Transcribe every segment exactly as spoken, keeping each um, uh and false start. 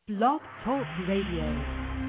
Blog Talk Radio.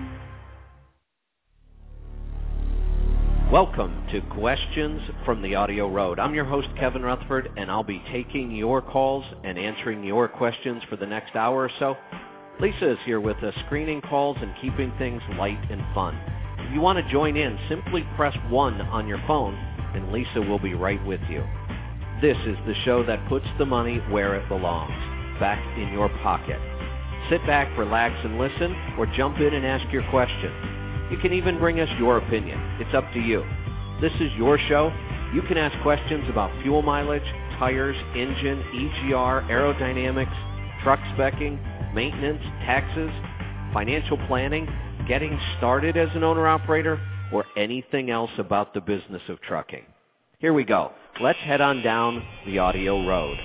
Welcome to Questions from the Audio Road. I'm your host, Kevin Rutherford, and I'll be taking your calls and answering your questions for the next hour or so. Lisa is here with us, screening calls and keeping things light and fun. If you want to join in, simply press one on your phone, and Lisa will be right with you. This is the show that puts the money where it belongs, back in your pocket. Sit back, relax, and listen, or jump in and ask your question. You can even bring us your opinion. It's up to you. This is your show. You can ask questions about fuel mileage, tires, engine, E G R, aerodynamics, truck specking, maintenance, taxes, financial planning, getting started as an owner-operator, or anything else about the business of trucking. Here we go. Let's head on down the audio road.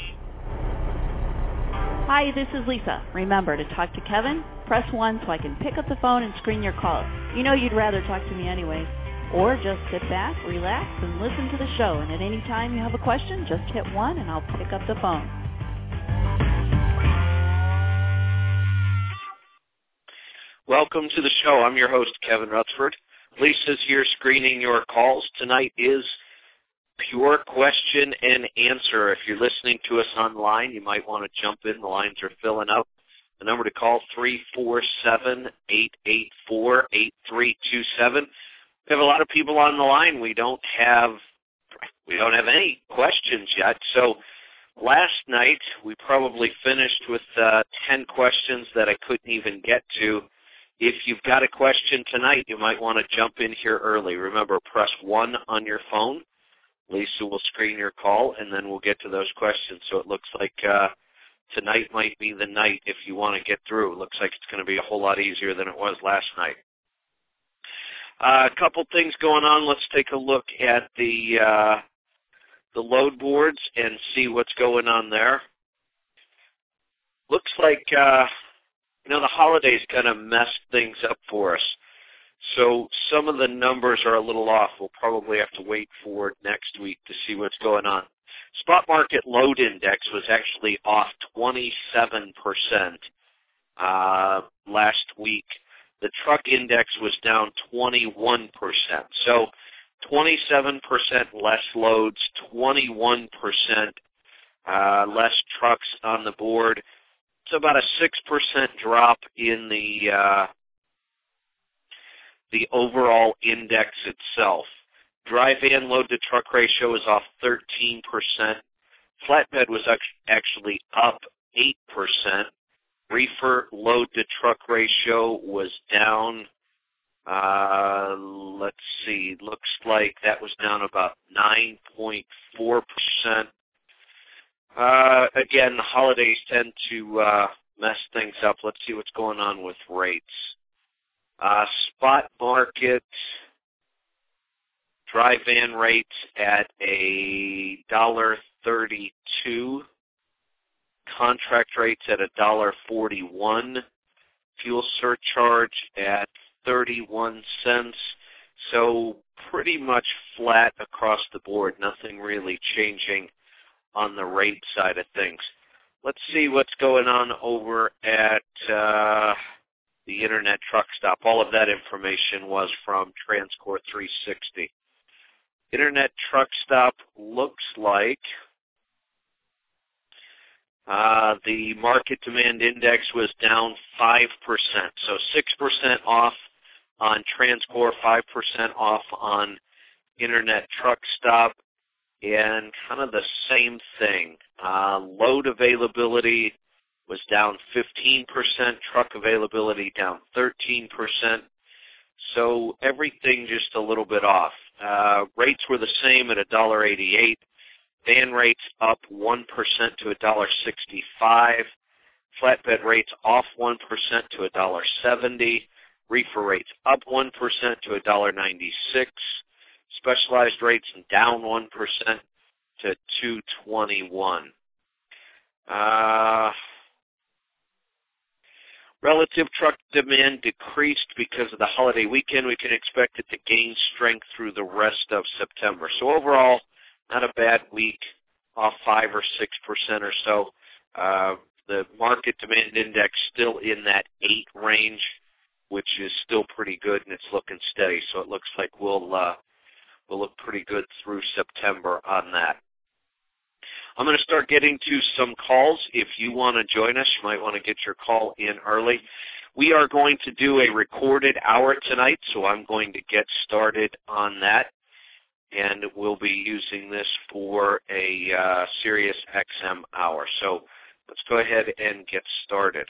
Hi, this is Lisa. Remember, to talk to Kevin, press one so I can pick up the phone and screen your calls. You know you'd rather talk to me anyway. Or just sit back, relax, and listen to the show. And at any time you have a question, just hit one and I'll pick up the phone. Welcome to the show. I'm your host, Kevin Rutherford. Lisa's here screening your calls. Tonight is pure question and answer. If you're listening to us online, you might want to jump in. The lines are filling up. The number to call, three four seven, eight eight four, eight three two seven. We have a lot of people on the line. We don't have we don't have any questions yet. So last night we probably finished with uh, ten questions that I couldn't even get to. If you've got a question tonight, you might want to jump in here early. Remember, press one on your phone. Lisa will screen your call, and then we'll get to those questions. So it looks like uh, tonight might be the night if you want to get through. It looks like it's going to be a whole lot easier than it was last night. Uh, a couple things going on. Let's take a look at the uh, the load boards and see what's going on there. Looks like, uh, you know, the holidays kind of messed things up for us. So some of the numbers are a little off. We'll probably have to wait for next week to see what's going on. Spot market load index was actually off twenty-seven percent uh, last week. The truck index was down twenty-one percent. So twenty-seven percent less loads, twenty-one percent uh, less trucks on the board. It's about a six percent drop in the uh, the overall index itself. Dry van load to truck ratio is off thirteen percent. Flatbed was actually up eight percent. Reefer load to truck ratio was down, uh, let's see, looks like that was down about nine point four percent. Uh, again, the holidays tend to uh, mess things up. Let's see what's going on with rates. Uh, spot market dry van rates at a one dollar thirty-two, contract rates at one dollar forty-one, fuel surcharge at thirty-one cents. So pretty much flat across the board, nothing really changing on the rate side of things. Let's see what's going on over at uh, the Internet Truck Stop. All of that information was from TransCore three sixty. Internet Truck Stop looks like uh, the market demand index was down five percent. So six percent off on TransCore, five percent off on Internet Truck Stop, and kind of the same thing. Uh, load availability was down fifteen percent, truck availability down thirteen percent. So everything just a little bit off. Uh, rates were the same at one dollar eighty-eight. Van rates up one percent to one dollar sixty-five. Flatbed rates off one percent to one dollar seventy. Reefer rates up one percent to one dollar ninety-six. Specialized rates down one percent to two twenty-one. Uh, relative truck demand decreased because of the holiday weekend. We can expect it to gain strength through the rest of September. So overall, not a bad week, off five or six percent or so. Uh, the market demand index still in that eight range, which is still pretty good, and it's looking steady. So it looks like we'll uh, we'll look pretty good through September on that. I'm going to start getting to some calls. If you want to join us, you might want to get your call in early. We are going to do a recorded hour tonight, so I'm going to get started on that. And we'll be using this for a uh, Sirius X M hour. So let's go ahead and get started.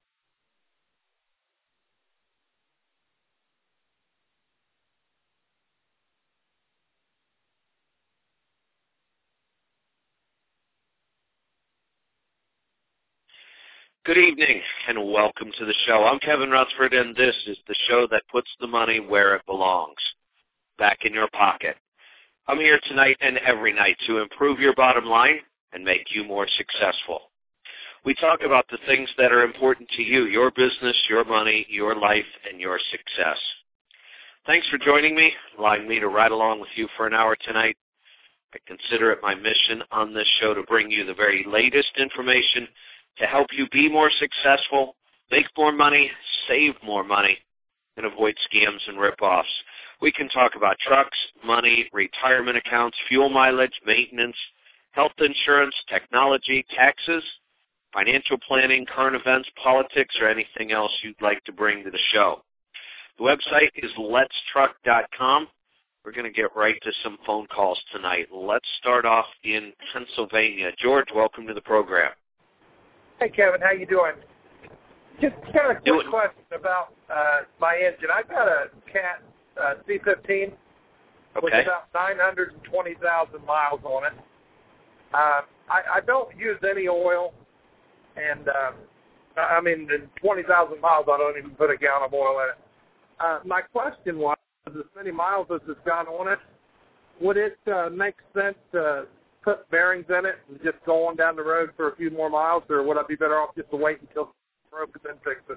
Good evening and welcome to the show. I'm Kevin Rutherford, and this is the show that puts the money where it belongs, back in your pocket. I'm here tonight and every night to improve your bottom line and make you more successful. We talk about the things that are important to you, your business, your money, your life, and your success. Thanks for joining me, allowing me to ride along with you for an hour tonight. I consider it my mission on this show to bring you the very latest information to help you be more successful, make more money, save more money, and avoid scams and ripoffs. We can talk about trucks, money, retirement accounts, fuel mileage, maintenance, health insurance, technology, taxes, financial planning, current events, politics, or anything else you'd like to bring to the show. The website is lets truck dot com. We're going to get right to some phone calls tonight. Let's start off in Pennsylvania. George, welcome to the program. Hey, Kevin, how you doing? Just kind of a quick Doing. question about uh, my engine. I've got a Cat uh, C fifteen with Okay. about nine hundred twenty thousand miles on it. Uh, I, I don't use any oil, and uh, I mean, in twenty thousand miles, I don't even put a gallon of oil in it. Uh, my question was, as many miles as it's got on it, would it uh, make sense to put bearings in it and just go on down the road for a few more miles, or would I be better off just to wait until it's broken and then fix it?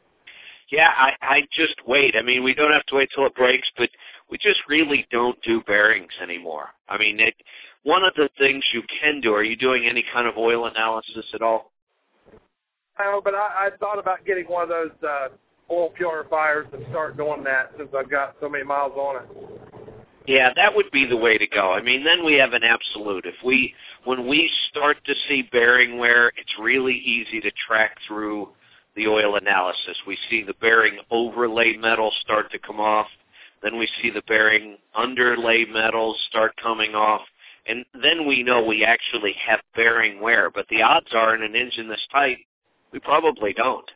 Yeah, I, I just wait. I mean, we don't have to wait till it breaks, but we just really don't do bearings anymore. I mean, it, one of the things you can do, are you doing any kind of oil analysis at all? No, but I, I thought about getting one of those uh, oil purifiers and start doing that since I've got so many miles on it. Yeah, that would be the way to go. I mean, then we have an absolute. If we, when we start to see bearing wear, it's really easy to track through the oil analysis. We see the bearing overlay metals start to come off. Then we see the bearing underlay metals start coming off. And then we know we actually have bearing wear. But the odds are in an engine this tight, we probably don't.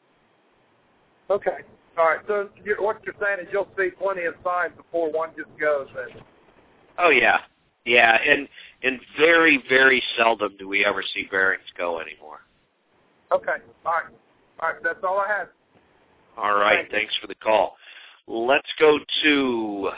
Okay. All right, so you're, what you're saying is you'll see plenty of signs before one just goes then. Oh, yeah. Yeah, and and very, very seldom do we ever see bearings go anymore. Okay. All right. All right, that's all I had. All right, Thank thanks for the call. Let's go to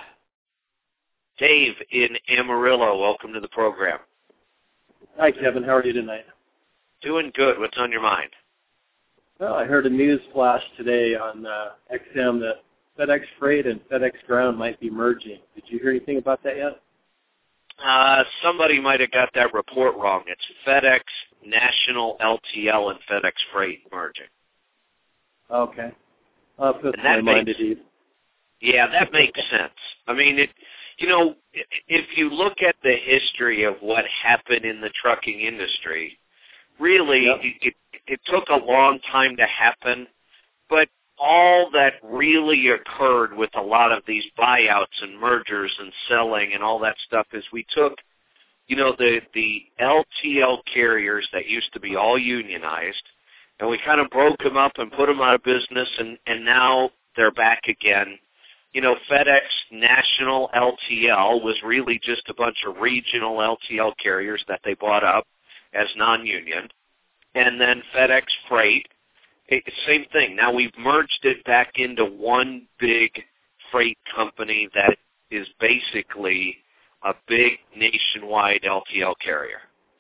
Dave in Amarillo. Welcome to the program. Hi, Kevin. How are you tonight? Doing good. What's on your mind? Well, I heard a news flash today on uh, X M that FedEx Freight and FedEx Ground might be merging. Did you hear anything about that yet? Uh, somebody might have got that report wrong. It's FedEx, National L T L, and FedEx Freight merging. Okay. I'll put And my that mind makes- at ease. Yeah, that makes sense. I mean, it. You know, if you look at the history of what happened in the trucking industry, really, Yep. it, it, it took a long time to happen, but all that really occurred with a lot of these buyouts and mergers and selling and all that stuff is we took, you know, the, the L T L carriers that used to be all unionized, and we kind of broke them up and put them out of business, and, and now they're back again. You know, FedEx National L T L was really just a bunch of regional L T L carriers that they bought up as non-union. And then FedEx Freight, it, same thing. Now we've merged it back into one big freight company that is basically a big nationwide L T L carrier.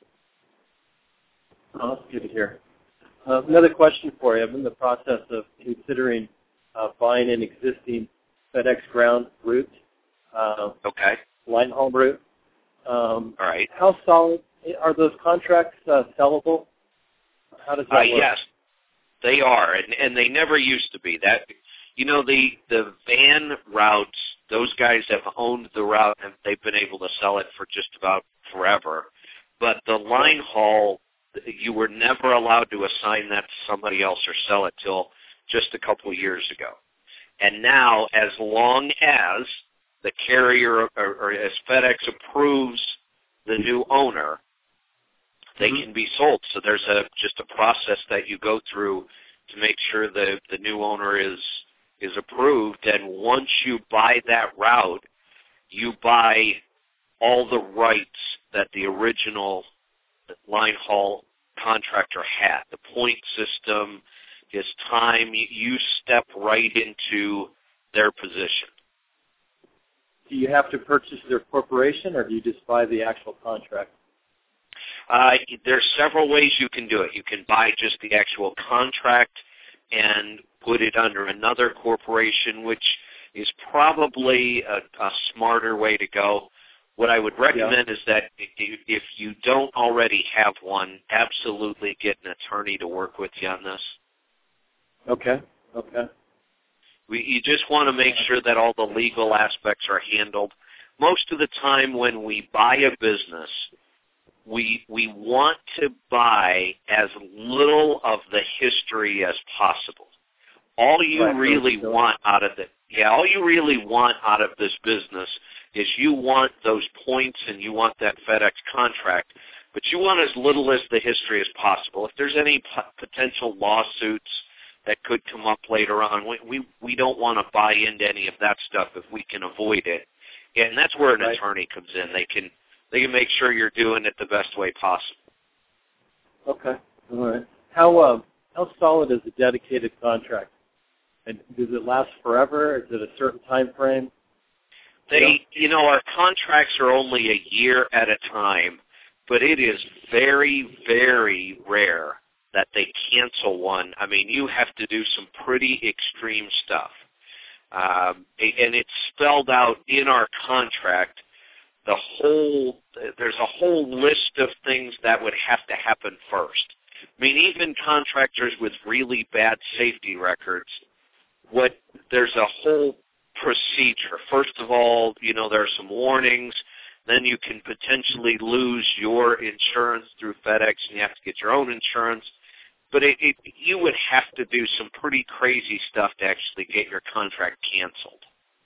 Oh, that's good to hear. Uh, another question for you. I'm in the process of considering uh, buying an existing FedEx Ground route, uh, Okay. line haul route. Um, All right. how solid are those contracts uh, sellable? how does that uh, work? Yes, they are, and, and they never used to be. That you know, the the van routes, those guys have owned the route, and they've been able to sell it for just about forever. But the line haul, you were never allowed to assign that to somebody else or sell it till just a couple of years ago. And now, as long as the carrier or, or as FedEx approves the new owner, they mm-hmm. can be sold. So there's a just a process that you go through to make sure that the new owner is is approved. And once you buy that route, you buy all the rights that the original line haul contractor had. The point system, his time, you step right into their position. Do you have to purchase their corporation, or do you just buy the actual contract? Uh, there's several ways you can do it. You can buy just the actual contract and put it under another corporation, which is probably a, a smarter way to go. What I would recommend yeah. is that if you don't already have one, absolutely get an attorney to work with you on this. Okay, okay. We, you just want to make sure that all the legal aspects are handled. Most of the time when we buy a business, we we want to buy as little of the history as possible. All you right, really sure. want out of the yeah, all you really want out of this business is you want those points and you want that FedEx contract, but you want as little as the history as possible. If there's any p- potential lawsuits that could come up later on, we we, we don't want to buy into any of that stuff if we can avoid it. And that's where an right. attorney comes in. They can they can make sure you're doing it the best way possible. Okay. All right. How uh, how solid is a dedicated contract? And does it last forever? Is it a certain time frame? They, you know? you know, our contracts are only a year at a time, but it is very, very rare that they cancel one. I mean, you have to do some pretty extreme stuff. Um, and it's spelled out in our contract. The whole, there's a whole list of things that would have to happen first. I mean, even contractors with really bad safety records, what there's a whole procedure. First of all, you know, there are some warnings. Then you can potentially lose your insurance through FedEx, and you have to get your own insurance. But it, it, you would have to do some pretty crazy stuff to actually get your contract canceled.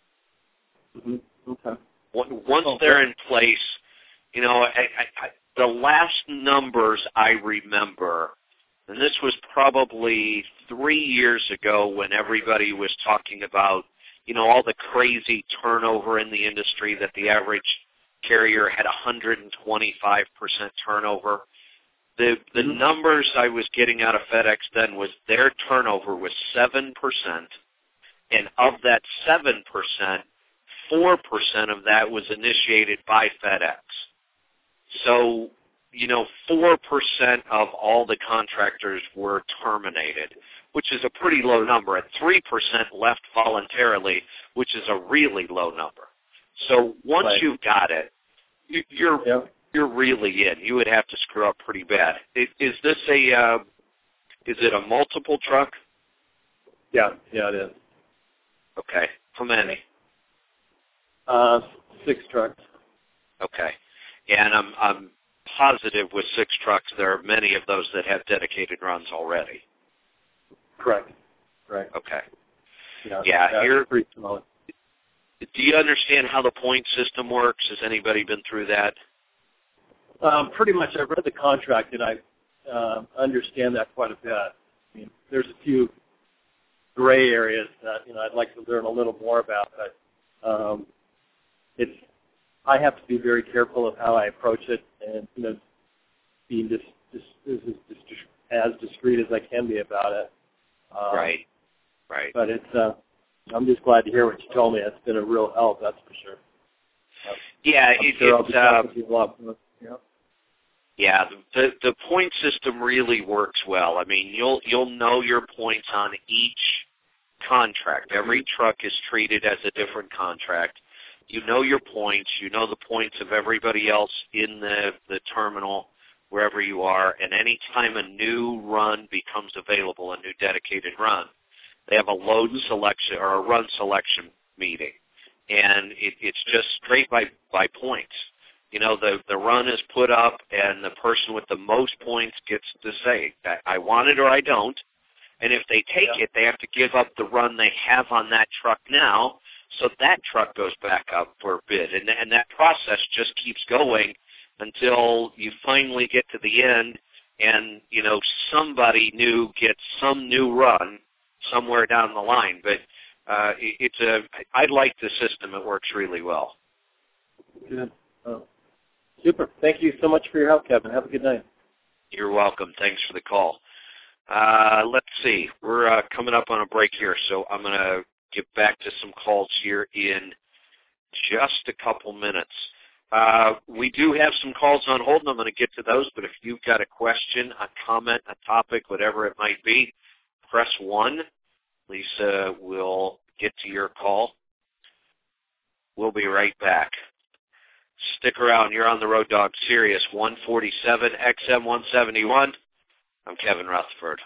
Mm-hmm. Okay. Once okay. they're in place, you know, I, I, I, the last numbers I remember, and this was probably three years ago when everybody was talking about, you know, all the crazy turnover in the industry, that the average carrier had one hundred twenty-five percent turnover. The the mm-hmm. numbers I was getting out of FedEx then was their turnover was seven percent, and of that seven percent, four percent of that was initiated by FedEx. So, you know, four percent of all the contractors were terminated, which is a pretty low number. And three percent left voluntarily, which is a really low number. So once right. you've got it, you, you're yep. you're really in. You would have to screw up pretty bad. Is, is this a uh, is it a multiple truck? Yeah, yeah, it is. Okay. How many? Uh, six trucks. Okay. Yeah, and I'm I'm positive with six trucks there are many of those that have dedicated runs already. Correct. Right. Okay. Yeah. Yeah. Here. Pretty small. Do you understand how the point system works? Has anybody been through that? Um, pretty much. I've read the contract and I uh, understand that quite a bit. I mean, there's a few gray areas that you know I'd like to learn a little more about, but um, it's. I have to be very careful of how I approach it, and you know, being just, just, just, just, just as discreet as I can be about it. Um, right, right. But it's. Uh, I'm just glad to hear what you told me. It's been a real help, that's for sure. Uh, yeah, I'm it, sure it's. I'll be talking to you a lot more. Yeah. Yeah, the the point system really works well. I mean, you'll you'll know your points on each contract. Every truck is treated as a different contract. You know your points. You know the points of everybody else in the, the terminal. wherever you are, and any time a new run becomes available, a new dedicated run, they have a load selection or a run selection meeting, and it, it's just straight by, by points. You know, the, the run is put up, and the person with the most points gets to say, I want it or I don't, and if they take yeah. it, they have to give up the run they have on that truck now, so that truck goes back up for bid, and, and that process just keeps going until you finally get to the end and, you know, somebody new gets some new run somewhere down the line. But uh, it's a, I like the system. It works really well. Good. Oh. Super. Thank you so much for your help, Kevin. Have a good night. You're welcome. Thanks for the call. Uh, let's see. We're uh, coming up on a break here, so I'm going to get back to some calls here in just a couple minutes. Uh, we do have some calls on hold, and I'm going to get to those, but if you've got a question, a comment, a topic, whatever it might be, press one. Lisa will get to your call. We'll be right back. Stick around. You're on the Road Dog Sirius one forty-seven X M one seventy-one. I'm Kevin Rutherford.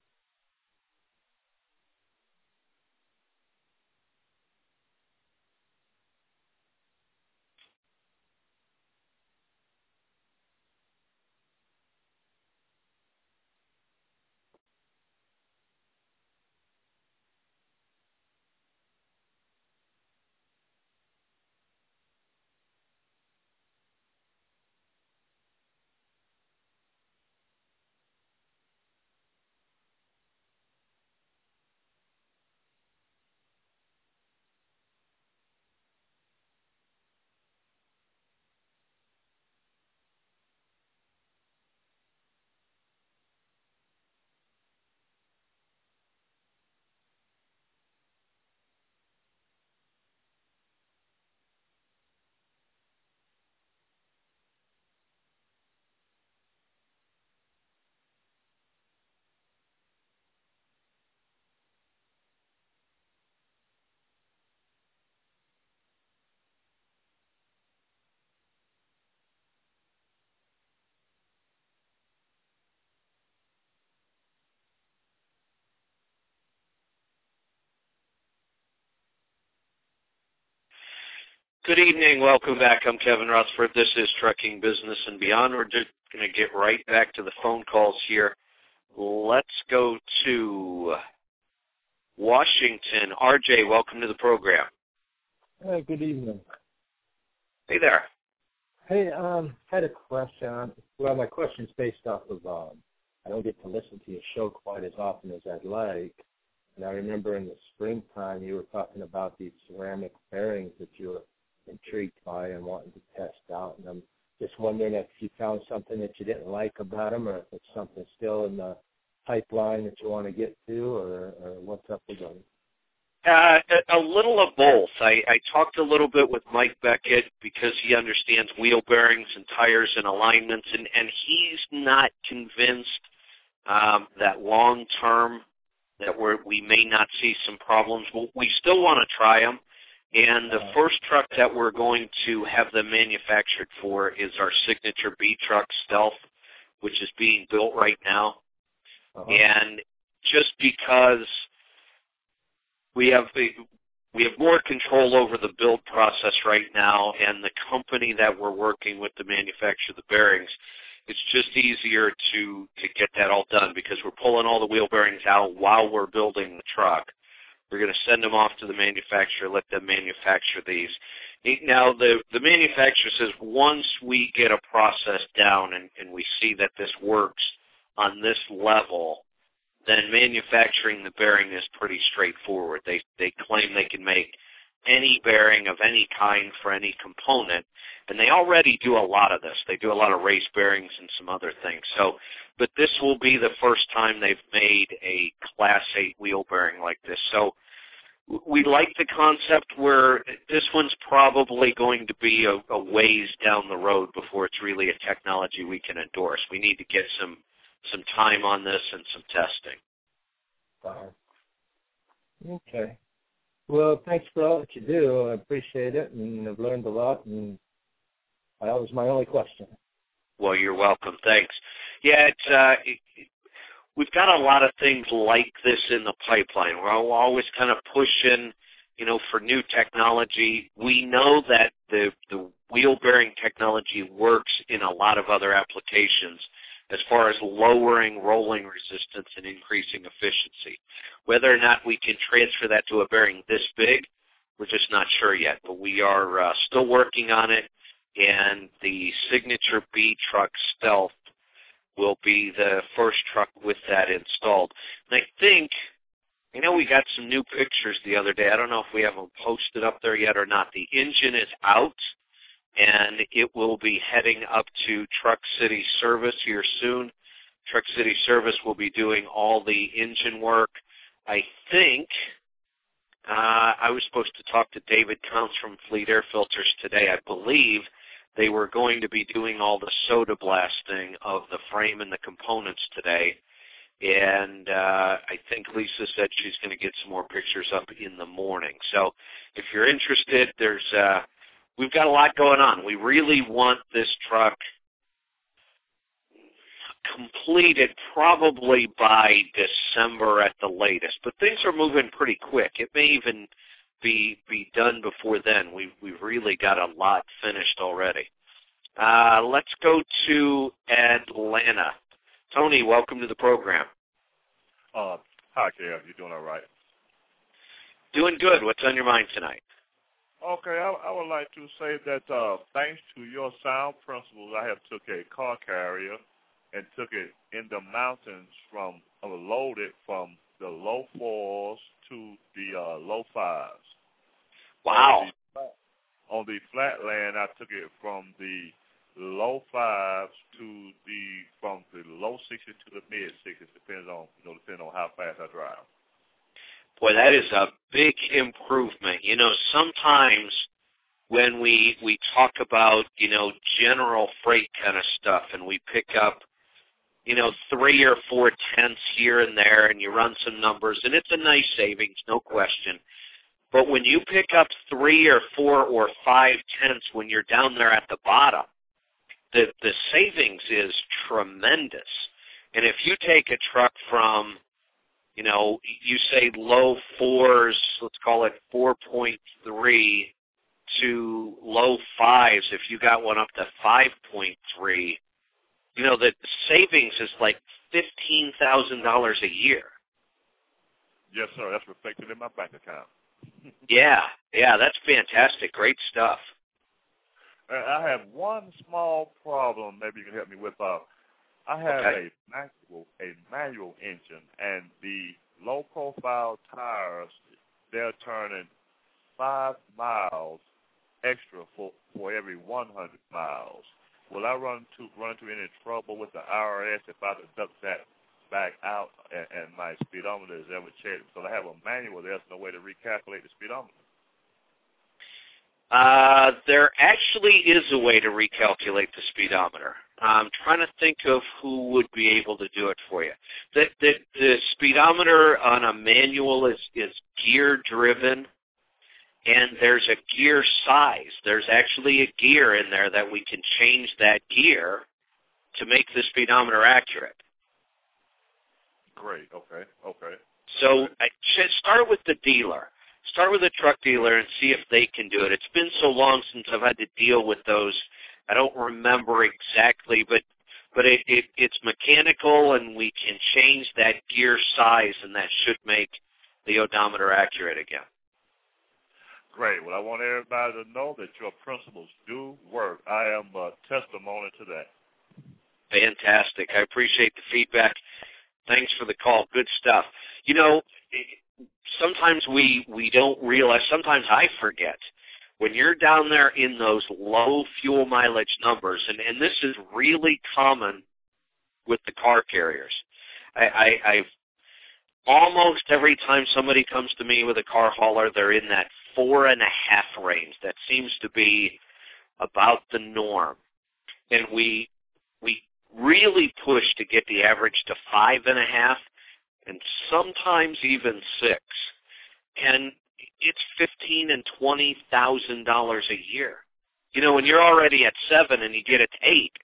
Good evening. Welcome back. I'm Kevin Rutherford. This is Trucking Business and Beyond. We're just going to get right back to the phone calls here. Let's go to Washington. R J, welcome to the program. Hey, good evening. Hey there. Hey, um, I had a question. Well, my question's based off of um, I don't get to listen to your show quite as often as I'd like. And I remember in the springtime you were talking about these ceramic bearings that you were intrigued by and wanting to test out. And I'm just wondering if you found something that you didn't like about them, or if it's something still in the pipeline that you want to get to, or, or what's up with them. Uh, a, a little of both. I, I talked a little bit with Mike Beckett because he understands wheel bearings and tires and alignments, and, and he's not convinced um, that long-term that we're, we may not see some problems. Well, we still want to try them. And the first truck that we're going to have them manufactured for is our signature B truck Stealth, which is being built right now. Uh-huh. And just because we have we have more control over the build process right now, and the company that we're working with to manufacture the bearings, it's just easier to, to get that all done because we're pulling all the wheel bearings out while we're building the truck. We're going to send them off to the manufacturer, let them manufacture these. Now, the, the manufacturer says once we get a process down and, and we see that this works on this level, then manufacturing the bearing is pretty straightforward. They, they claim they can make any bearing of any kind for any component, and they already do a lot of this. They do a lot of race bearings and some other things. So, but this will be the first time they've made a Class eight wheel bearing like this. So we like the concept where this one's probably going to be a, a ways down the road before it's really a technology we can endorse. We need to get some, some time on this and some testing. Wow. Okay. Well, thanks for all that you do. I appreciate it, and I've learned a lot, and that was my only question. Well, you're welcome. Thanks. Yeah, it's, uh, it, we've got a lot of things like this in the pipeline. We're always kind of pushing, you know, for new technology. We know that the, the wheel bearing technology works in a lot of other applications as far as lowering rolling resistance and increasing efficiency. Whether or not we can transfer that to a bearing this big, we're just not sure yet, but we are uh, still working on it, and the Signature B Truck Stealth will be the first truck with that installed. And I think, I know we got some new pictures the other day. I don't know if we have them posted up there yet or not. The engine is out, and it will be heading up to Truck City Service here soon. Truck City Service will be doing all the engine work. I think uh, I was supposed to talk to David Counts from Fleet Air Filters today. I believe they were going to be doing all the soda blasting of the frame and the components today. And uh, I think Lisa said she's going to get some more pictures up in the morning. So if you're interested, there's uh, we've got a lot going on. We really want this truck completed probably by December at the latest. But things are moving pretty quick. It may even be be done before then. We've, we've really got a lot finished already. Uh, let's go to Atlanta. Tony, welcome to the program. Uh, hi, Kev. You doing all right? Doing good. What's on your mind tonight? Okay, I, I would like to say that uh, thanks to your sound principles, I have took a car carrier and took it in the mountains from, uh, loaded from the low fours to the uh, low fives. Wow. On the, on the flat land, I took it from the low fives to the, from the low sixties to the mid sixties, depends on, you know, depending on how fast I drive. Boy, that is a big improvement. You know, sometimes when we we talk about, you know, general freight kind of stuff and we pick up, you know, three or four tenths here and there and you run some numbers and it's a nice savings, no question. But when you pick up three or four or five tenths when you're down there at the bottom, the, the savings is tremendous. And if you take a truck from, you know, you say low fours, let's call it four point three, to low fives, if you got one up to five point three, you know, the savings is like fifteen thousand dollars a year. Yes, sir. That's reflected in my bank account. yeah, yeah, that's fantastic. Great stuff. I have one small problem maybe you can help me with. Uh, I have okay. a manual, a manual engine, and the low-profile tires, they're turning five miles extra for, for every one hundred miles. Will I run to run into any trouble with the I R S if I deduct that back out and, and my speedometer is ever checked? So I have a manual. There's no way to recalculate the speedometer. Uh, there actually is a way to recalculate the speedometer. I'm trying to think of who would be able to do it for you. The, the, the speedometer on a manual is, is gear-driven, and there's a gear size. There's actually a gear in there that we can change that gear to make the speedometer accurate. Great. Okay. Okay. So I should start with the dealer. Start with a truck dealer and see if they can do it. It's been so long since I've had to deal with those. I don't remember exactly, but but it, it, it's mechanical, and we can change that gear size, and that should make the odometer accurate again. Great. Well, I want everybody to know that your principles do work. I am a testimony to that. Fantastic. I appreciate the feedback. Thanks for the call. Good stuff. You know, sometimes we, we don't realize, sometimes I forget, when you're down there in those low fuel mileage numbers, and, and this is really common with the car carriers. I, I, I've almost every time somebody comes to me with a car hauler, they're in that four and a half range. That seems to be about the norm. And we we really push to get the average to five and a half, and sometimes even six. And it's fifteen and twenty thousand dollars a year. You know, when you're already at seven and you get it to eight,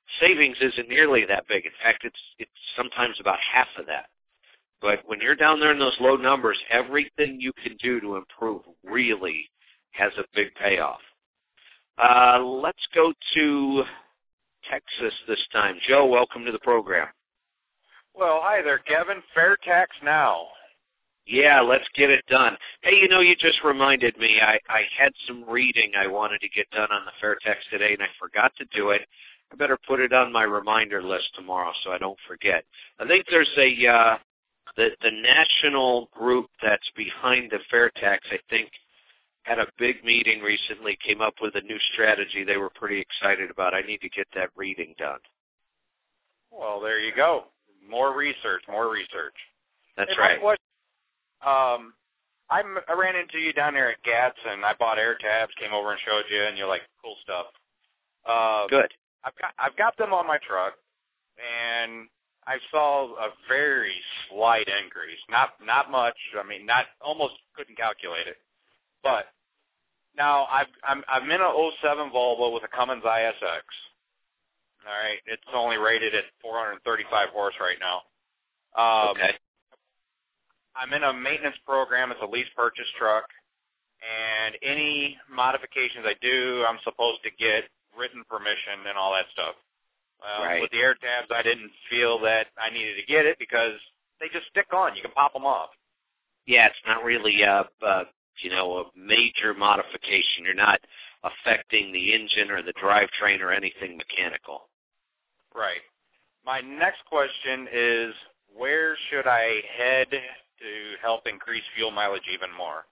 savings isn't nearly that big. In fact, it's it's sometimes about half of that. But when you're down there in those low numbers, everything you can do to improve really has a big payoff. Uh, let's go to Texas this time. Joe, welcome to the program. Well, hi there, Kevin. Fair tax now. Yeah, let's get it done. Hey, you know, you just reminded me. I, I had some reading I wanted to get done on the fair tax today, and I forgot to do it. I better put it on my reminder list tomorrow so I don't forget. I think there's a uh, the the national group that's behind the fair tax, I think, had a big meeting recently, came up with a new strategy they were pretty excited about. I need to get that reading done. Well, there you go. More research, more research. That's hey, right. What, um, I, I ran into you down there at Gats, and I bought air tabs, came over and showed you, and you're like, cool stuff. Uh, Good. I've got, I've got them on my truck, and I saw a very slight increase. Not not much. I mean, not almost couldn't calculate it. But now I've, I'm, I'm in a oh seven Volvo with a Cummins I S X. All right, it's only rated at four hundred thirty-five horse right now. Um, okay. I'm in a maintenance program. It's a lease purchase truck, and any modifications I do, I'm supposed to get written permission and all that stuff. Well, right. With the air tabs, I didn't feel that I needed to get it because they just stick on. You can pop them off. Yeah, it's not really a, a you know a major modification. You're not affecting the engine or the drivetrain or anything mechanical. Right. My next question is, where should I head to help increase fuel mileage even more?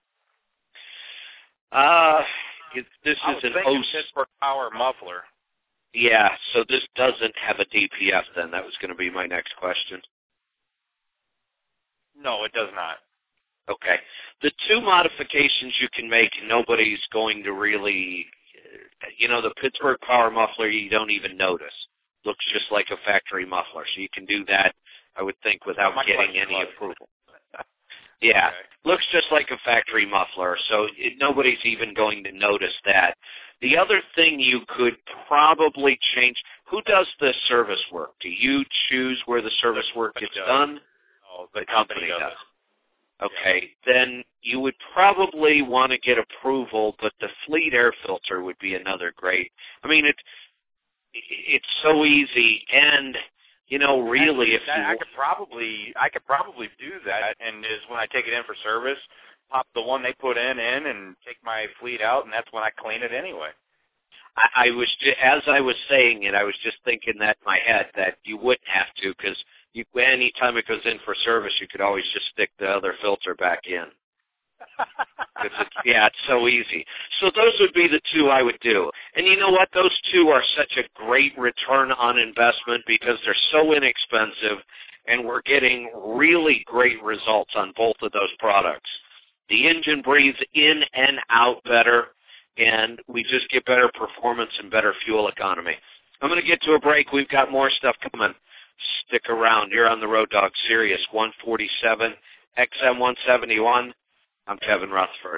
Uh, it, this I is was an thinking O. Pittsburgh Power muffler. Yeah, so this doesn't have a D P F then. That was going to be my next question. No, it does not. Okay. The two modifications you can make, nobody's going to really, you know, the Pittsburgh Power muffler you don't even notice. Looks just like a factory muffler. So you can do that, I would think, without My getting any was. approval. Yeah, Okay. Looks just like a factory muffler, so it, nobody's even going to notice that. The other thing you could probably change, who does the service work? Do you choose where the service The work gets does. done? Oh, the, The company, company does. does. Okay, then you would probably want to get approval, but the fleet air filter would be another great. I mean, it, it's so easy, and you know, really, Actually, if that, you I could probably, I could probably do that, and is when I take it in for service, pop the one they put in in, and take my fleet out, and that's when I clean it anyway. I, I was ju- as I was saying it, I was just thinking that in my head that you wouldn't have to, because you, any time it goes in for service, you could always just stick the other filter back in. It's, yeah, it's so easy. So those would be the two I would do. And you know what? Those two are such a great return on investment because they're so inexpensive, and we're getting really great results on both of those products. The engine breathes in and out better, and we just get better performance and better fuel economy. I'm going to get to a break. We've got more stuff coming. Stick around. You're on the Road Dog Sirius one forty-seven, X M one seventy-one. I'm Kevin Rutherford.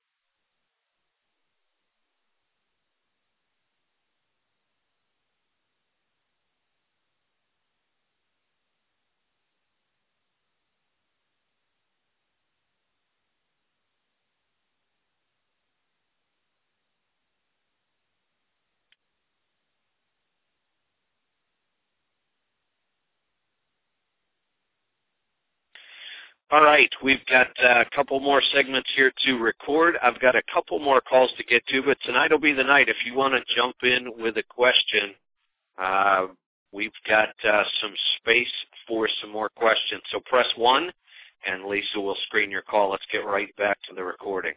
All right, we've got uh, a couple more segments here to record. I've got a couple more calls to get to, but tonight will be the night. If you want to jump in with a question, uh, we've got uh, some space for some more questions. So press one, and Lisa will screen your call. Let's get right back to the recording.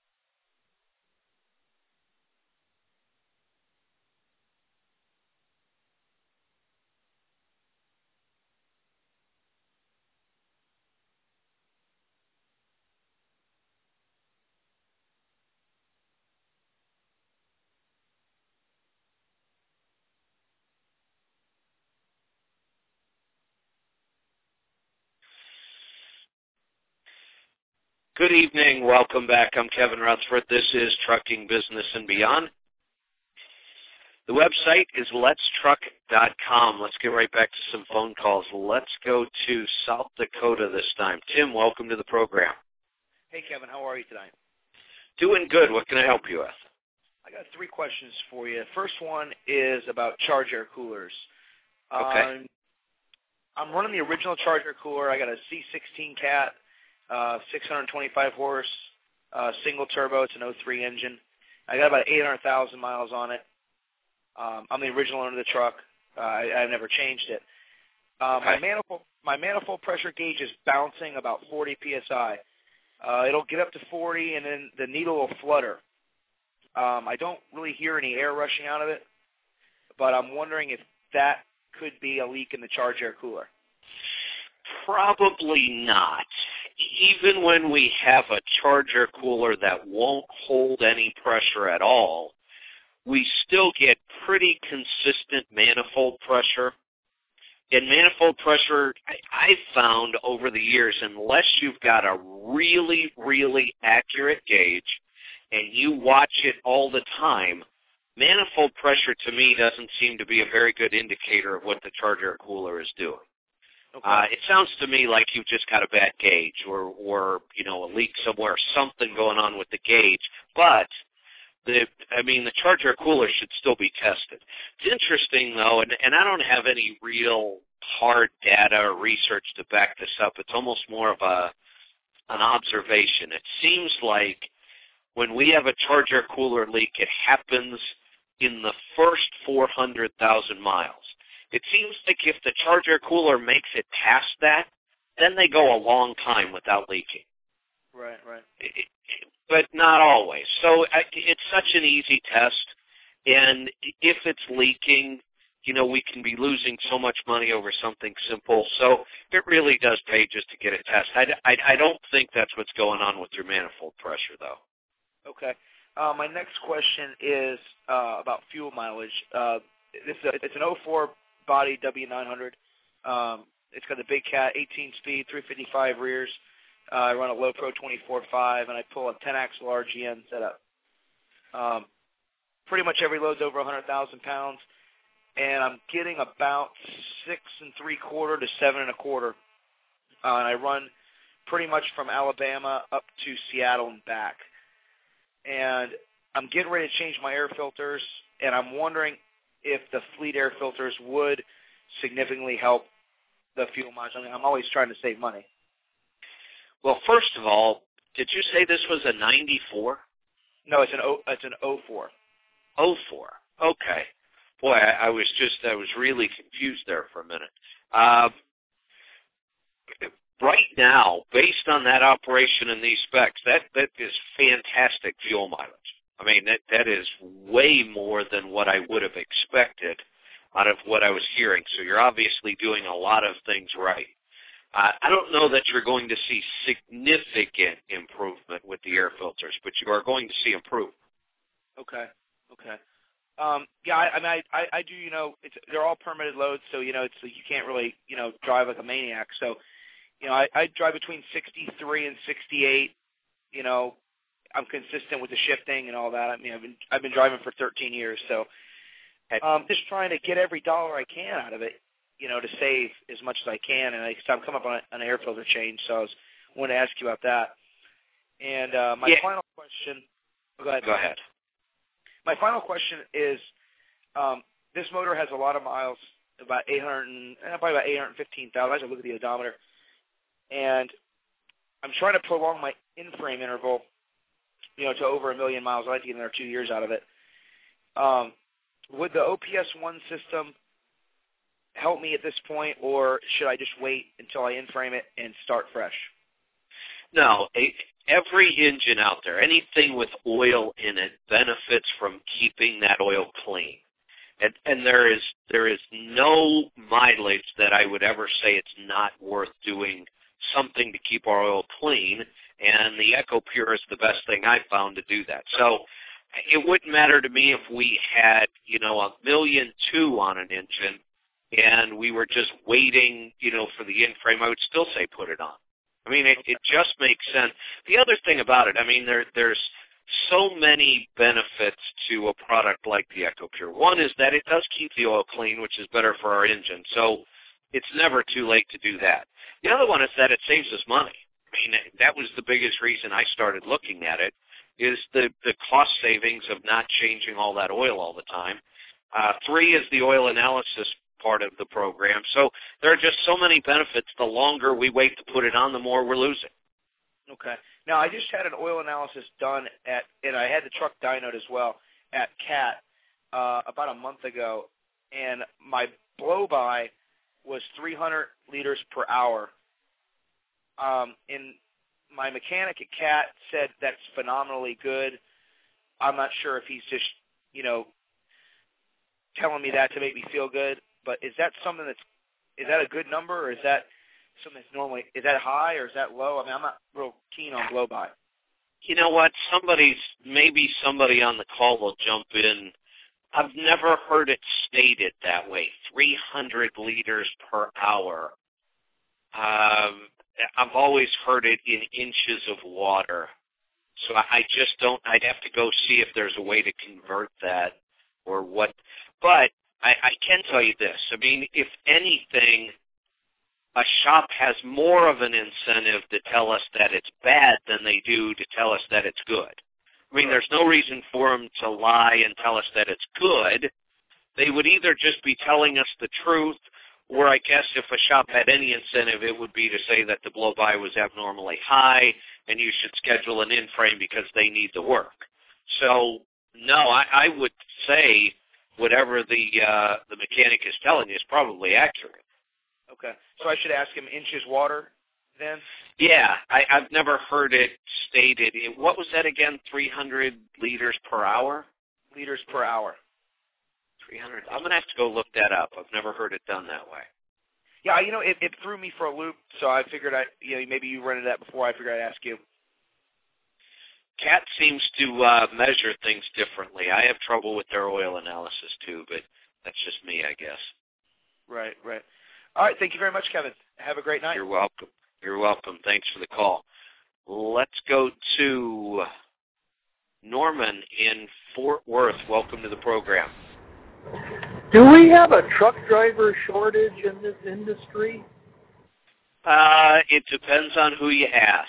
Good evening. Welcome back. I'm Kevin Rutherford. This is Trucking Business and Beyond. The website is lets truck dot com. Let's get right back to some phone calls. Let's go to South Dakota this time. Tim, welcome to the program. Hey, Kevin. How are you tonight? Doing good. What can I help you with? I got three questions for you. First one is about charge air coolers. Okay. Um, I'm running the original charge air cooler. I got a C sixteen Cat, uh, six hundred twenty-five horse, uh, single turbo. It's an oh three engine. I got about eight hundred thousand miles on it. Um, I'm the original owner of the truck. Uh, I, I've never changed it. Uh, okay. My manifold my manifold pressure gauge is bouncing about forty P S I. Uh, it'll get up to forty, and then the needle will flutter. Um, I don't really hear any air rushing out of it, but I'm wondering if that could be a leak in the charge air cooler. Probably not. Even when we have a charge air cooler that won't hold any pressure at all, we still get pretty consistent manifold pressure. And manifold pressure, I, I've found over the years, unless you've got a really, really accurate gauge and you watch it all the time, manifold pressure to me doesn't seem to be a very good indicator of what the charge air cooler is doing. Okay. Uh, it sounds to me like you've just got a bad gauge or, or, you know, a leak somewhere, something going on with the gauge. But, the I mean, the charge air cooler should still be tested. It's interesting, though, and, and I don't have any real hard data or research to back this up. It's almost more of a an observation. It seems like when we have a charge air cooler leak, it happens in the first four hundred thousand miles. It seems like if the charge air cooler makes it past that, then they go a long time without leaking. Right, right. It, it, but not always. So I, it's such an easy test, and if it's leaking, you know, we can be losing so much money over something simple. So it really does pay just to get a test. I, I, I don't think that's what's going on with your manifold pressure, though. Okay. Uh, my next question is uh, about fuel mileage. Uh, it's, a, it's an oh four body W nine hundred. Um, it's got the big cat, eighteen speed, three fifty-five rears. Uh, I run a Low Pro twenty-four point five, and I pull a ten axle R G N setup. Um, pretty much every load's over one hundred thousand pounds, and I'm getting about six and three quarter to seven and a quarter. Uh, and I run pretty much from Alabama up to Seattle and back. And I'm getting ready to change my air filters, and I'm wondering if the Fleet air filters would significantly help the fuel mileage. I mean, I'm always trying to save money. Well, first of all, did you say this was a ninety-four? No, it's an o, it's an oh four. oh four. Okay. Boy, I, I was just I was really confused there for a minute. Uh, right now, based on that operation and these specs, that that is fantastic fuel mileage. I mean, that that is way more than what I would have expected out of what I was hearing. So you're obviously doing a lot of things right. Uh, I don't know that you're going to see significant improvement with the air filters, but you are going to see improvement. Okay. Okay. Um, yeah, I, I mean, I, I, I do, you know, it's, they're all permitted loads, so, you know, it's you can't really, you know, drive like a maniac. So, you know, I, I drive between sixty-three and sixty-eight. You know, I'm consistent with the shifting and all that. I mean, I've been I've been driving for thirteen years, so um, just trying to get every dollar I can out of it, you know, to save as much as I can. And I, I'm coming up on a, an air filter change, so I was wanted to ask you about that. And uh, my yeah. final question. Go ahead. Go ahead. My final question is, um, this motor has a lot of miles, about eight hundred, and, eh, probably about eight hundred fifteen thousand. I should look at the odometer. And I'm trying to prolong my in-frame interval, you know, to over a million miles. I'd like to get another two years out of it. Um, would the O P S one system help me at this point, or should I just wait until I in-frame it and start fresh? No, a, every engine out there, anything with oil in it, benefits from keeping that oil clean. And, and there is there is no mileage that I would ever say it's not worth doing something to keep our oil clean, and the EcoPure is the best thing I've found to do that. So it wouldn't matter to me if we had, you know, a million two on an engine and we were just waiting, you know, for the in-frame. I would still say put it on. I mean, it, it just makes sense. The other thing about it, I mean, there, there's so many benefits to a product like the EcoPure. One is that it does keep the oil clean, which is better for our engine. So it's never too late to do that. The other one is that it saves us money. I mean, that was the biggest reason I started looking at it, is the, the cost savings of not changing all that oil all the time. Uh, three is the oil analysis part of the program. So there are just so many benefits. The longer we wait to put it on, the more we're losing. Okay. Now, I just had an oil analysis done at, and I had the truck dynoed as well, at Cat uh, about a month ago, and my blow-by was three hundred liters per hour. Um, and my mechanic at Cat said that's phenomenally good. I'm not sure if he's just, you know, telling me that to make me feel good, but is that something that's, is that a good number, or is that something that's normally, is that high or is that low? I mean, I'm not real keen on blow-by. You know what? Somebody's, maybe somebody on the call will jump in. I've never heard it stated that way, three hundred liters per hour. Um, I've always heard it in inches of water. So I just don't, I'd have to go see if there's a way to convert that or what. But I, I can tell you this. I mean, if anything, a shop has more of an incentive to tell us that it's bad than they do to tell us that it's good. I mean, there's no reason for them to lie and tell us that it's good. They would either just be telling us the truth, or I guess if a shop had any incentive, it would be to say that the blow-by was abnormally high and you should schedule an in-frame because they need the work. So, no, I, I would say whatever the uh, the mechanic is telling you is probably accurate. Okay. So I should ask him inches water then? Yeah, I, I've never heard it stated. What was that again, three hundred liters per hour? Liters per hour. three hundred. I'm going to have to go look that up. I've never heard it done that way. Yeah, you know, it, it threw me for a loop, so I figured I, you know, maybe you rented that before. I figured I'd ask you. Cat seems to uh, measure things differently. I have trouble with their oil analysis too, but that's just me, I guess. Right, right. All right, thank you very much, Kevin. Have a great night. You're welcome. You're welcome. Thanks for the call. Let's go to Norman in Fort Worth. Welcome to the program. Do we have a truck driver shortage in this industry? Uh, it depends on who you ask.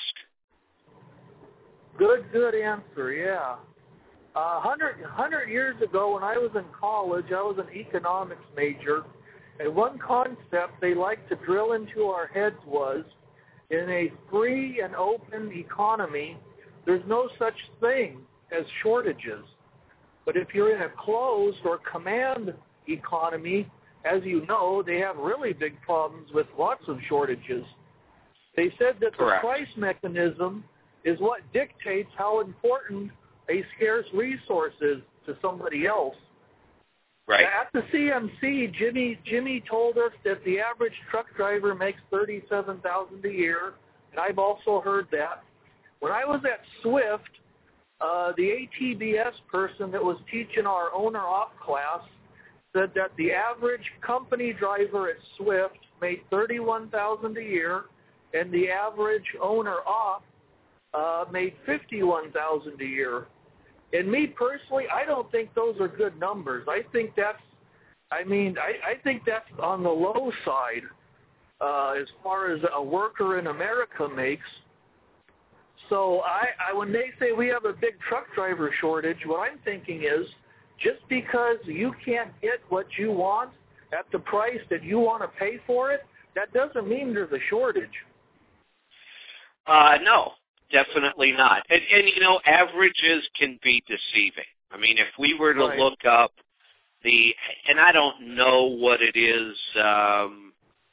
Good, good answer, yeah. A uh, hundred, hundred years ago when I was in college, I was an economics major, and one concept they liked to drill into our heads was, in a free and open economy, there's no such thing as shortages. But if you're in a closed or command economy, as you know, they have really big problems with lots of shortages. They said that Correct. The price mechanism is what dictates how important a scarce resource is to somebody else. Right. At the C M C, Jimmy Jimmy told us that the average truck driver makes thirty-seven thousand dollars a year, and I've also heard that. When I was at Swift, uh, the A T B S person that was teaching our owner-op class said that the average company driver at Swift made thirty-one thousand dollars a year, and the average owner-op uh, made fifty-one thousand dollars a year. And me personally, I don't think those are good numbers. I think that's, I mean, I, I think that's on the low side uh, as far as a worker in America makes. So I, I, when they say we have a big truck driver shortage, what I'm thinking is just because you can't get what you want at the price that you want to pay for it, that doesn't mean there's a shortage. Uh, no. Definitely not. And, and, you know, averages can be deceiving. I mean, if we were to right. look up the, and I don't know what it is, um,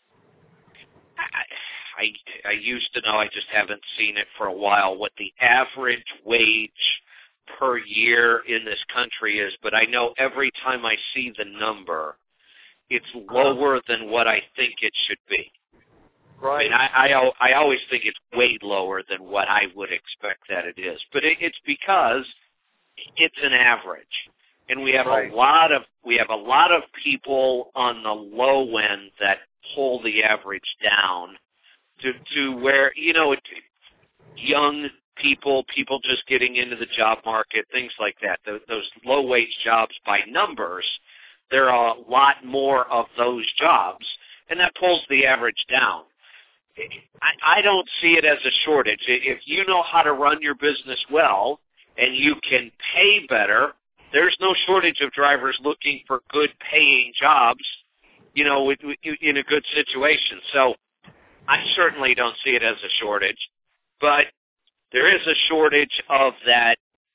I, I, I used to know, I just haven't seen it for a while, what the average wage per year in this country is, but I know every time I see the number, it's lower than what I think it should be. Right. I mean, I, I, I always think it's way lower than what I would expect that it is. But it, it's because it's an average. And we have right. a lot of we have a lot of people on the low end that pull the average down to to where, you know, it, young people, people just getting into the job market, things like that. Those, those low-wage jobs by numbers, there are a lot more of those jobs, and that pulls the average down. I, I don't see it as a shortage. If you know how to run your business well and you can pay better, there's no shortage of drivers looking for good-paying jobs, you know, in a good situation. So I certainly don't see it as a shortage, but there is a shortage of that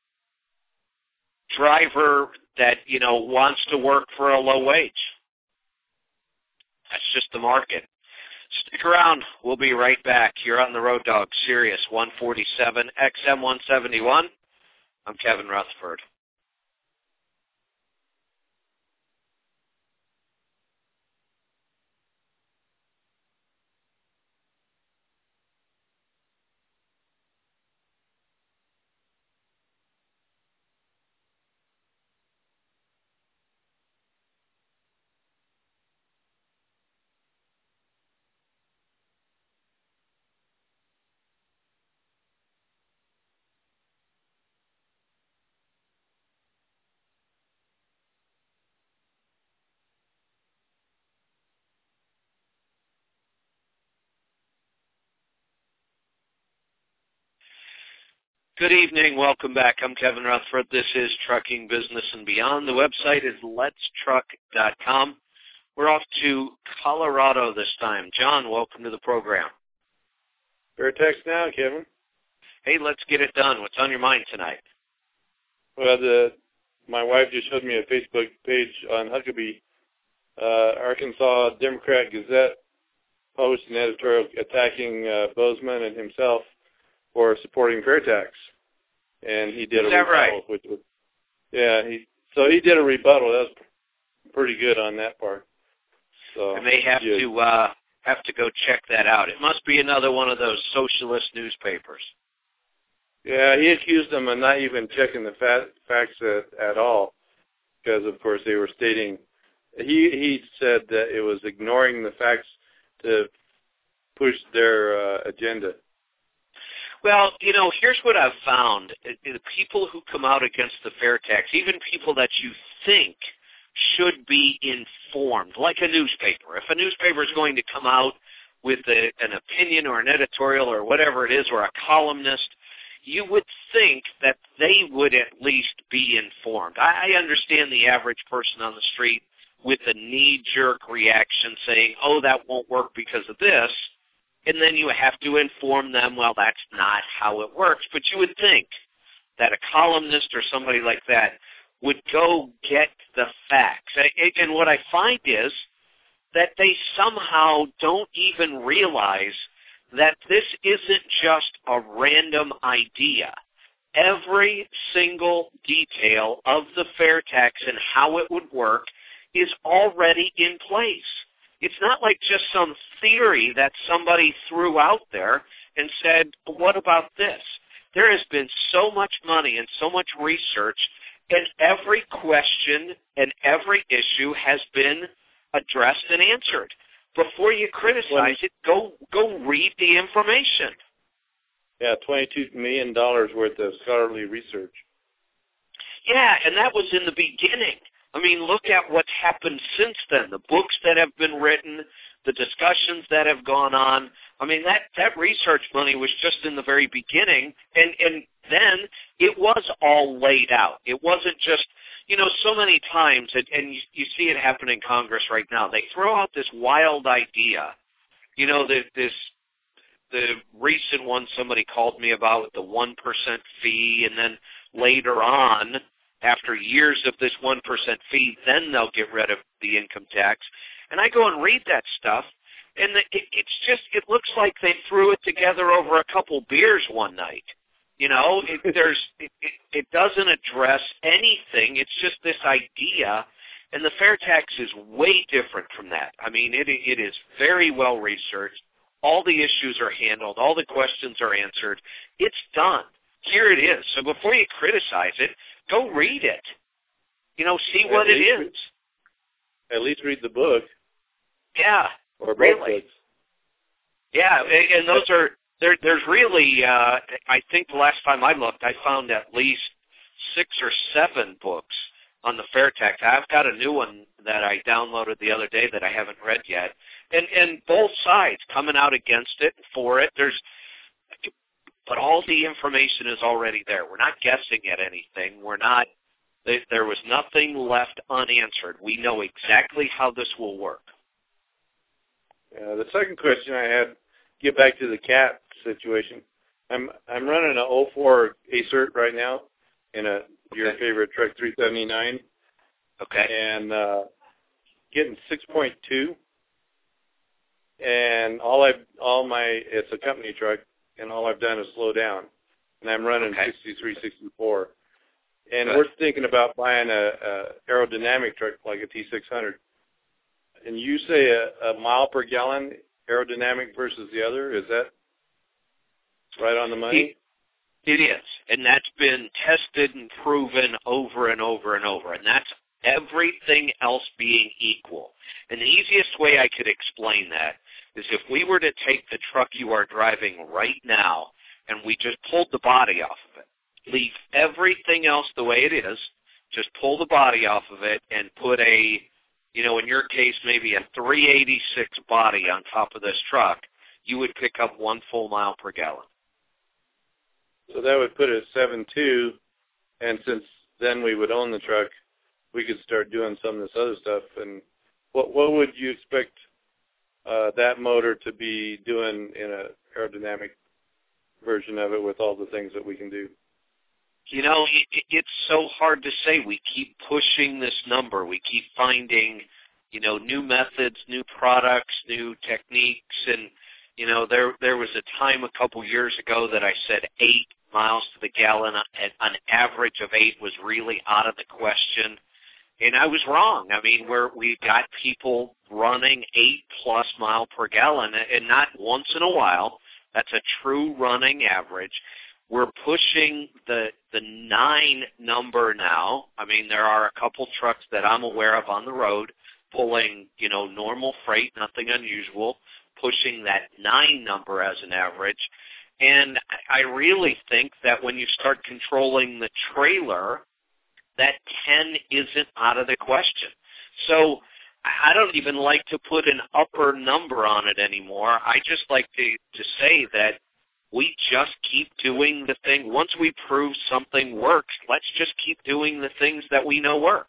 driver that, you know, wants to work for a low wage. That's just the market. Stick around. We'll be right back here on the Road Dog, Sirius one forty-seven, X M one seventy-one. I'm Kevin Rutherford. Good evening. Welcome back. I'm Kevin Rutherford. This is Trucking Business and Beyond. The website is lets truck dot com. We're off to Colorado this time. John, welcome to the program. Fair text now, Kevin. Hey, let's get it done. What's on your mind tonight? Well, the, my wife just showed me a Facebook page on Huckabee. Uh, Arkansas Democrat Gazette posted an editorial attacking uh, Bozeman and himself for supporting fair tax, and he did Is a that rebuttal. right? Which was, yeah, he so he did a rebuttal. That was pretty good on that part. So I may have yeah. to uh, have to go check that out. It must be another one of those socialist newspapers. Yeah, he accused them of not even checking the fa- facts at, at all, because of course they were stating. He he said that it was ignoring the facts to push their uh, agenda. Well, you know, here's what I've found. The people who come out against the fair tax, even people that you think should be informed, like a newspaper. If a newspaper is going to come out with a, an opinion or an editorial or whatever it is, or a columnist, you would think that they would at least be informed. I, I understand the average person on the street with a knee-jerk reaction saying, oh, that won't work because of this. And then you have to inform them, well, that's not how it works. But you would think that a columnist or somebody like that would go get the facts. And what I find is that they somehow don't even realize that this isn't just a random idea. Every single detail of the fair tax and how it would work is already in place. It's not like just some theory that somebody threw out there and said, what about this? There has been so much money and so much research, and every question and every issue has been addressed and answered. Before you criticize it, go go read the information. Yeah, twenty-two million dollars worth of scholarly research. Yeah, and that was in the beginning. I mean, look at what's happened since then, the books that have been written, the discussions that have gone on. I mean, that, that research money was just in the very beginning, and, and then it was all laid out. It wasn't just, you know, so many times, and, and you, you see it happen in Congress right now, they throw out this wild idea, you know, the, this the recent one somebody called me about with the one percent fee, and then later on, after years of this one percent fee, then they'll get rid of the income tax. And I go and read that stuff, and the, it, it's just, it looks like they threw it together over a couple beers one night. You know, it, there's, it, it, it doesn't address anything. It's just this idea, and the fair tax is way different from that. I mean, it it is very well researched. All the issues are handled. All the questions are answered. It's done. Here it is. So before you criticize it, go read it. You know, see what it is. At least read the book. Yeah, or both really. books. Yeah, and those are There, there's really, uh, I think the last time I looked, I found at least six or seven books on the Fairtex. I've got a new one that I downloaded the other day that I haven't read yet, and and both sides coming out against it, for it. There's, but all the information is already there. We're not guessing at anything. We're not. There was nothing left unanswered. We know exactly how this will work. Uh, the second question I had, get back to the cat situation. I'm I'm running an oh four Acert right now in a your okay. favorite truck three seventy-nine. Okay. And uh, getting six point two. And all I all my it's a company truck, and all I've done is slow down, and I'm running okay. sixty-three, sixty-four. And Good. we're thinking about buying a, a aerodynamic truck like a T six hundred. And you say a, a mile per gallon aerodynamic versus the other, is that right on the money? It, it is, and that's been tested and proven over and over and over, and that's everything else being equal. And the easiest way I could explain that is if we were to take the truck you are driving right now and we just pulled the body off of it, leave everything else the way it is, just pull the body off of it and put a, you know, in your case, maybe a three eighty-six body on top of this truck, you would pick up one full mile per gallon. So that would put it at seven point two, and since then we would own the truck, we could start doing some of this other stuff. And what what would you expect uh, that motor to be doing in an aerodynamic version of it with all the things that we can do? You know, it, it's so hard to say. We keep pushing this number. We keep finding, you know, new methods, new products, new techniques. And, you know, there there was a time a couple years ago that I said eight miles to the gallon, an average of eight was really out of the question. And I was wrong. I mean, we're, we've got people running eight plus mile per gallon, and not once in a while. That's a true running average. We're pushing the the nine number now. I mean, there are a couple trucks that I'm aware of on the road pulling, you know, normal freight, nothing unusual, pushing that nine number as an average. And I really think that when you start controlling the trailer, that ten isn't out of the question. So I don't even like to put an upper number on it anymore. I just like to, to say that we just keep doing the thing. Once we prove something works, let's just keep doing the things that we know work.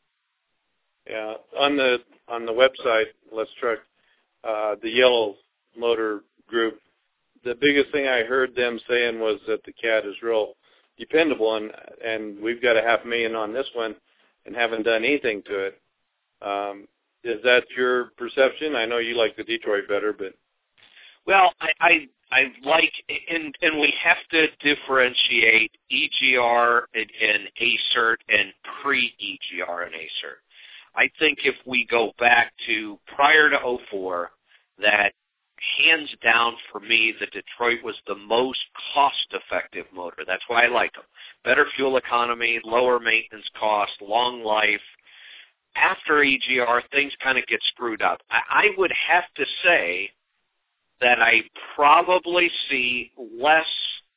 Yeah, on the on the website, Let's Truck, uh, the Yellow Motor Group, the biggest thing I heard them saying was that the Cat is real dependable, and and we've got a half million on this one and haven't done anything to it. Um, is that your perception? I know you like the Detroit better, but well, I I, I like, and and we have to differentiate E G R and, and Acert and pre-E G R and Acert. I think if we go back to prior to oh four, that hands down for me, the Detroit was the most cost-effective motor. That's why I like them. Better fuel economy, lower maintenance cost, long life. After E G R, things kind of get screwed up. I, I would have to say that I probably see less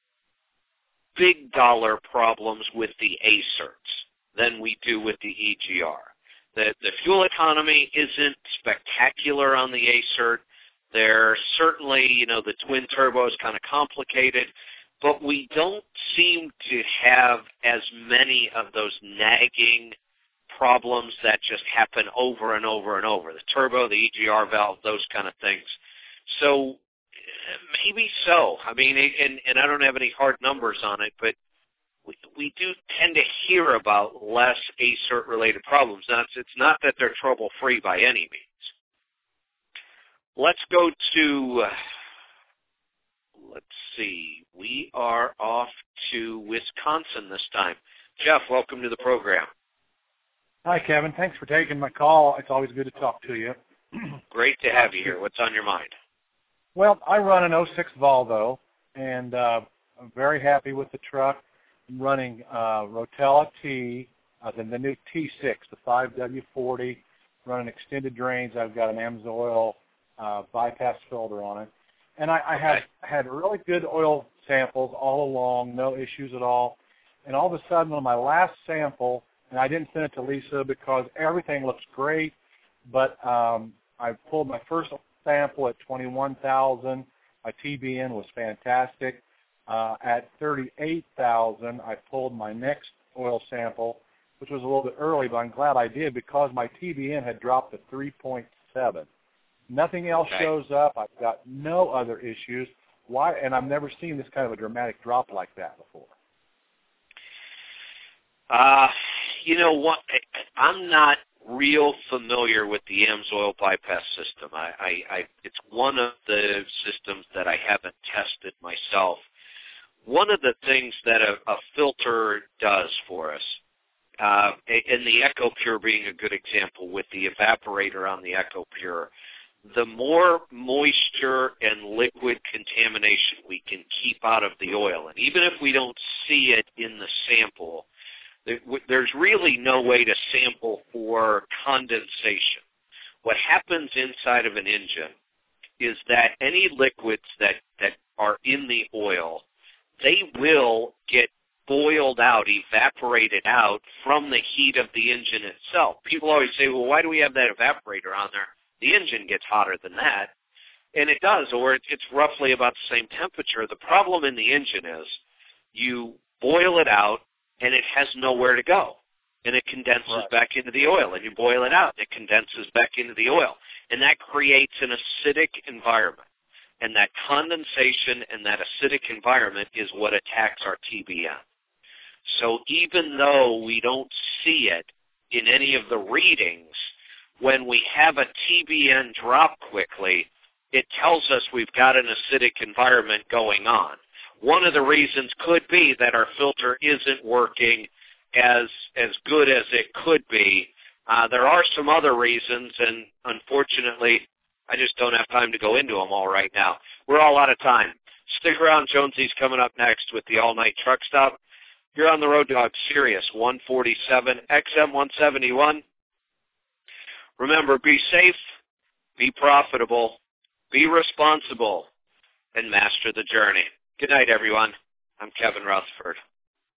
big-dollar problems with the Acerts than we do with the E G R. The, the fuel economy isn't spectacular on the Acert. They're certainly, you know, the twin turbo is kind of complicated, but we don't seem to have as many of those nagging problems that just happen over and over and over. The turbo, the E G R valve, those kind of things. So maybe so. I mean, and, and I don't have any hard numbers on it, but we, we do tend to hear about less Acert-related problems. Now, it's, it's not that they're trouble-free by any means. Let's go to, uh, let's see, we are off to Wisconsin this time. Jeff, welcome to the program. Hi, Kevin. Thanks for taking my call. It's always good to talk to you. Great to have you here. What's on your mind? Well, I run an oh six Volvo, and uh, I'm very happy with the truck. I'm running uh, Rotella T, uh, the, the new T six, the five W forty, running extended drains. I've got an AMSOIL Uh, bypass filter on it. And I, I okay. had had really good oil samples all along, no issues at all. And all of a sudden on my last sample, and I didn't send it to Lisa because everything looks great, but um, I pulled my first sample at twenty-one thousand. My T B N was fantastic. Uh, at thirty-eight thousand, I pulled my next oil sample, which was a little bit early, but I'm glad I did because my T B N had dropped to three point seven. Nothing else okay. shows up. I've got no other issues. Why? And I've never seen this kind of a dramatic drop like that before. Uh, you know what? I'm not real familiar with the A M S oil bypass system. I, I, I, it's one of the systems that I haven't tested myself. One of the things that a, a filter does for us, uh, and the EcoPure being a good example with the evaporator on the EcoPure, the more moisture and liquid contamination we can keep out of the oil, and even if we don't see it in the sample, there's really no way to sample for condensation. What happens inside of an engine is that any liquids that, that are in the oil, they will get boiled out, evaporated out from the heat of the engine itself. People always say, well, why do we have that evaporator on there? The engine gets hotter than that. And it does, or it's roughly about the same temperature. The problem in the engine is you boil it out, and it has nowhere to go. And it condenses right. back into the oil, and you boil it out, and it condenses back into the oil. And that creates an acidic environment. And that condensation and that acidic environment is what attacks our T B N. So even though we don't see it in any of the readings, when we have a T B N drop quickly, it tells us we've got an acidic environment going on. One of the reasons could be that our filter isn't working as as good as it could be. Uh, there are some other reasons, and unfortunately, I just don't have time to go into them all right now. We're all out of time. Stick around. Jonesy's coming up next with the All-Night Truck Stop. You're on the Road Dog Sirius one forty-seven, X M one seventy-one. Remember, be safe, be profitable, be responsible, and master the journey. Good night, everyone. I'm Kevin Rutherford.